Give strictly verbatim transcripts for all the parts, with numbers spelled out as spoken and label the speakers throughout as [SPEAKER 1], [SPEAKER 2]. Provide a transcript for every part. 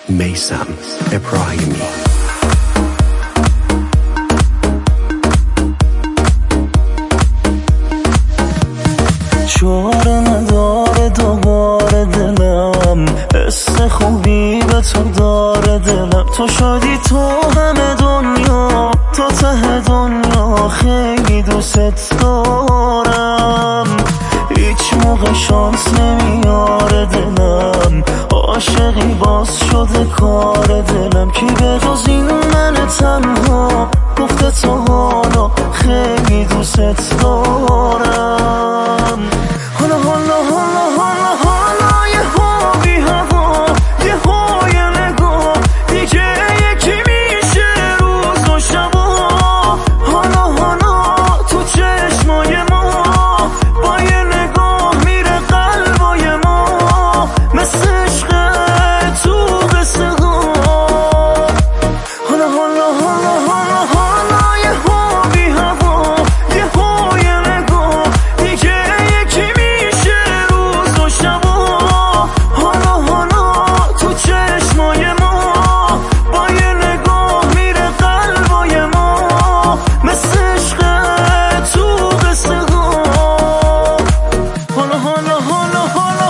[SPEAKER 1] میثم ابراهیمی.
[SPEAKER 2] چاره نداره دوباره دلم، حس خوبی به تو داره دلم. تو شدی تو همه دنیا، تو ته دنیا، خیلی دوست دارم. هیچ موقع شانس نمیاره دلم، عاشقی باز شده کار دلم. کی به جز این من تنها گفته تو حالا خیلی دوست دارم. حالا حالا حالا حالا حالا یه ها بی هوا، یه های نگاه، دیگه یکی میشه روز و شبا. حالا حالا تو چشمای ما، با یه نگاه میره قلبای ما، مثل عشق تو قصه ها. حالا حالا حالا حالا حالا یه ها بی هوا، یه های نگاه، دیگه یکی میشه روز و شبا. حالا حالا تو چشمای ما، با یه نگاه میره قلبای ما، مثل عشق تو قصه ها. حالا حالا حالا حالا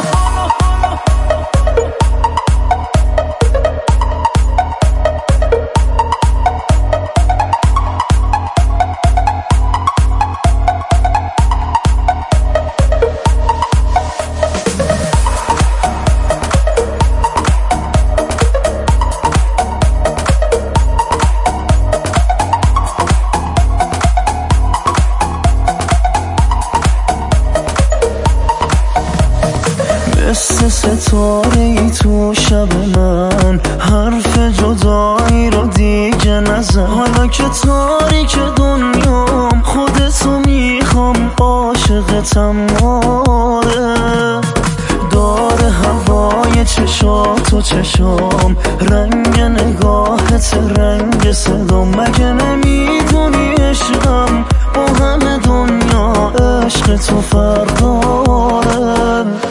[SPEAKER 2] مثل ستاره ای تو شب من، حرف جدایی رو دیگه نزن. حالا که تاریک دنیام، خودتو میخوام، عاشقتم آره. داره هوای چشات و چشام، رنگ نگاهت رنگ صدام. مگه نمیدونی عشقم با همه دنیا، عشق تو فرق داره.